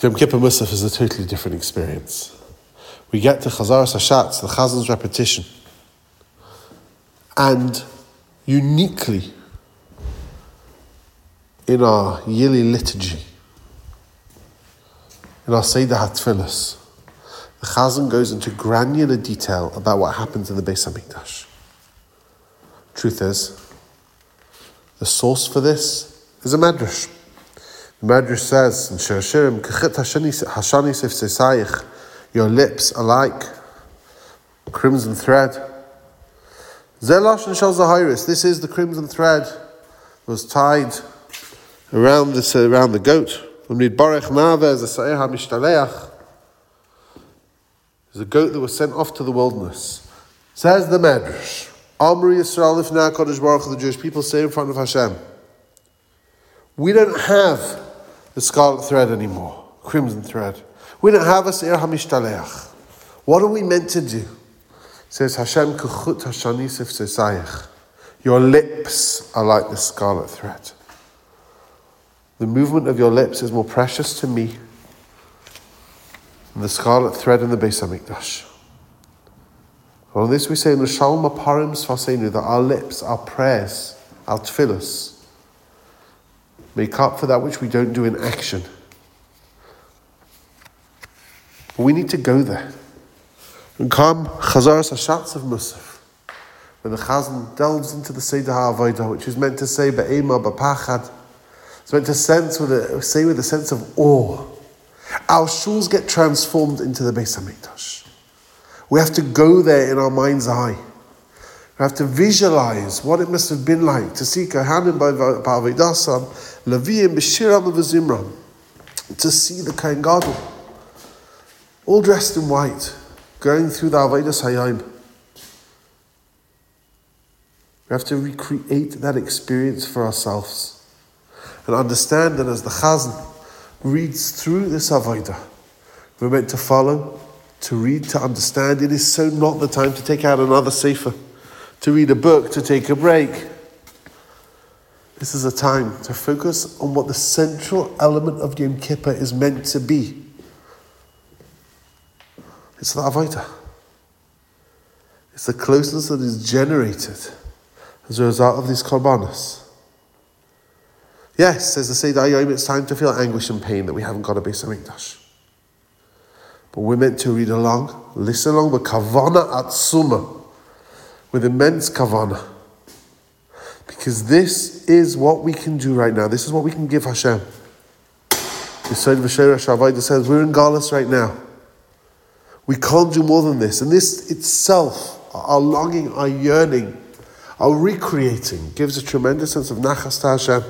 Yom Kippur Musaf is a totally different experience. We get to Chazaras Hashatz, the Chazan's repetition, and uniquely in our yearly liturgy, in our Seder HaTfilos, the Chazan goes into granular detail about what happens in the Beis HaMikdash. Truth is, the source for this is a Medrash. The Medrash says in Shir Hashirim, Kechit Hashani Sif Sesayich, your lips are like crimson thread. Zelash and Shal Zahiris, this is the crimson thread that was tied around the goat. There's a goat that was sent off to the wilderness. Says the Medrash, Amri Yisrael Lifnei HaKadosh Baruch Hu, the Jewish people say in front of Hashem, we don't have the scarlet thread anymore, crimson thread. We don't have a Seir HaMishtaleach. What are we meant to do? Says Hashem, Kechut Hashani Sif Sesayich. Your lips are like the scarlet thread. The movement of your lips is more precious to me than the scarlet thread in the Beis HaMikdash. On this we say in the Shalom Aparim Sfasenu that our lips, our prayers, our tefillos, make up for that which we don't do in action. But we need to go there. And come Chazaras Hashatz of Musaf, when the Chazan delves into the Seder HaAvodah, which is meant to say Be'ema B'Pachad. It's meant to say with a sense of awe. Our shuls get transformed into the Beis HaMikdash. We have to go there in our mind's eye. We have to visualize what it must have been like to see Kohanim b'Avodasan, Leviim b'Shiram v'Zimram, to see the Kohen Gadol, all dressed in white, going through the Avodas Hayom. We have to recreate that experience for ourselves and understand that as the Chazan reads through this Avodah, we're meant to follow, to read, to understand. It is so not the time to take out another sefer, to read a book, to take a break. This is a time to focus on what the central element of Yom Kippur is meant to be. It's the Avodah. It's the closeness that is generated as a result of these korbanos. Yes, says the Seder HaYom, it's time to feel anguish and pain that we haven't got a Beis HaMikdash. But we're meant to read along, listen along, with kavana atzuma, with immense kavana. Because this is what we can do right now. This is what we can give Hashem. Yisod v'Sheirash HaAvodah says, we're in Galus right now. We can't do more than this. And this itself, our longing, our yearning, our recreating, gives a tremendous sense of nachas to Hashem.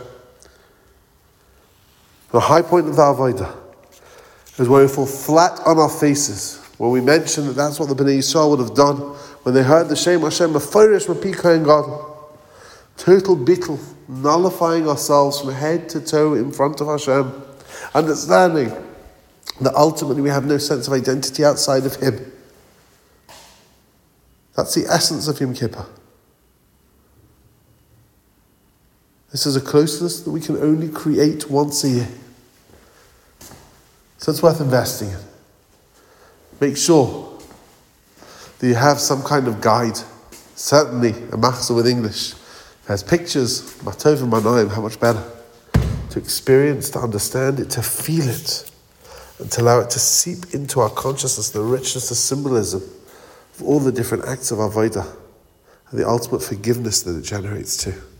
The high point of the Avodah is where we fall flat on our faces, where we mention that that's what the Bnei Yisrael would have done when they heard the Shem Hashem Meforish Mapi Kohen Gadol. Total bittul, nullifying ourselves from head to toe in front of Hashem, understanding that ultimately we have no sense of identity outside of Him. That's the essence of Yom Kippur. This is a closeness that we can only create once a year. So it's worth investing in. Make sure that you have some kind of guide. Certainly a machzor with English. It has pictures, matov and manoim, how much better. To experience, to understand it, to feel it, and to allow it to seep into our consciousness, the richness, the symbolism of all the different acts of Avodah, and the ultimate forgiveness that it generates too.